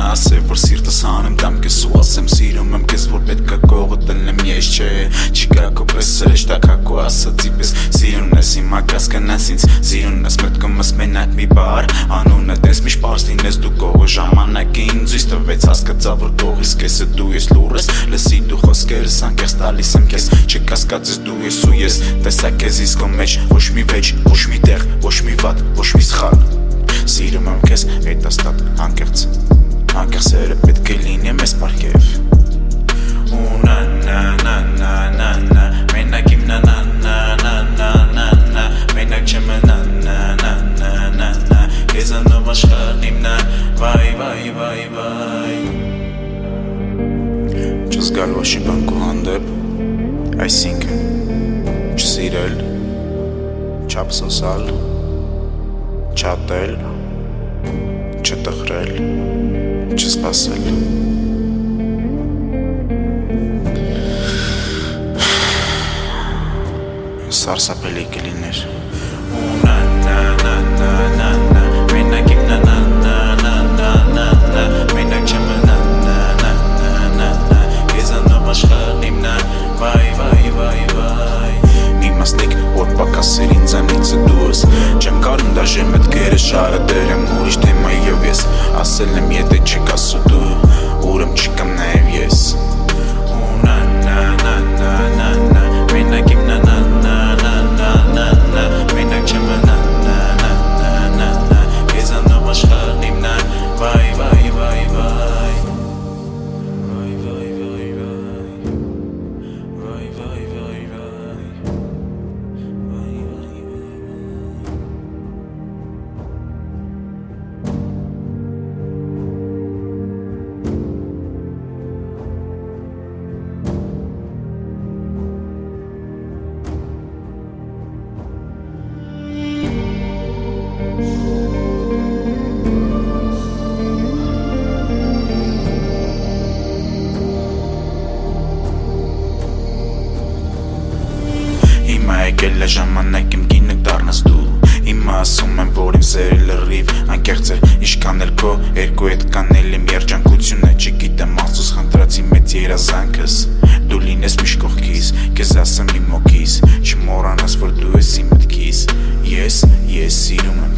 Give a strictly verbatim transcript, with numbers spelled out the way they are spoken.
ասե, որ սիրտս հանեմ դամ կես ու ասեմ սիրում եմ կես, որ պետք է կողը տնեմ ես չէ, չի կա քո պես սրեշտակ հակո ասացի պես, սիրուն ես հիմա կասկանաս ինձ, սիրուն ես մտքում ես մենակ մի բար, անունը դես միշտ պարզ լինես դու կողը ժամանակը ինձ զույս տվեց հասկացա որ կողիս կեսը դու ես լուր ես, լսի դու խոսքերս անկեղծ տալիս եմ կես, չկասկածես դու ես ու ես, տեսա կեզ իսկ ո մեջ, ոչ մի վեճ, ոչ մի տեղ, ոչ մի վատ, ոչ մի սխալ, սիրում եմ կեզ հետաստատ անկեղծ, անկեղծ սերը պետք է լինի մեզ պարգև, ու նա նա նա նա նա նա, մենակ իմ նա նա նա նա նա նա նա, մենակ չեմ նա նա նա նա նա նա, կեզանով աշխարհն իմ նա, վայ վայ վայ վայ, չզգալ ոչի բան քո հանդեպ, այսինքն չսիրել, չափսոսալ, չատել, չտխրել, չսպասել, սարսափելի կլիներ, ու նա նա նա նա նա նա, մենակ իմ նա նա նա նա նա նա նա, մենակ չեմ նա նա նա նա նա նա, կեզանով աշխարհն իմ նա, վայ վայ վայ վայ, մի մասնիկ որ պակասեր ինձանիցը դու ես, չեմ կարում դաժե մտքերը շարը դերեմ ուրիշ թեմայով ես, ասել եմ եթե չեք ասու դու, ուրեմ չկամ նաև ես, ու նա նա նա նա նա նա, մենակ իմ նա նա նա նա նա նա նա, մենակ չեմ նա նա նա նա նա նա, կեզանով աշխարհն իմ նա, վայ վայ վայ վայ, վայ վայ վայ վայ, վայ վայ վայ վայ, վայ վայ վայ Հիմա եկել է ժամանակ իմ կինը դառնաս դու, հիմա ասում եմ որ իմ սերը լրիվ անկեղծ է, ինչքան էլ քո երկու հետ կանել իմ երջանկությունը, չգիտեմ աղցուս խնդրացի մեծ երազանքս, դու լինես միշտ կողքիս, կեզ ասեմ իմ հոգիս, չմոռանաս որ դու ես իմ մտքիս, ես, ես սիրում եմ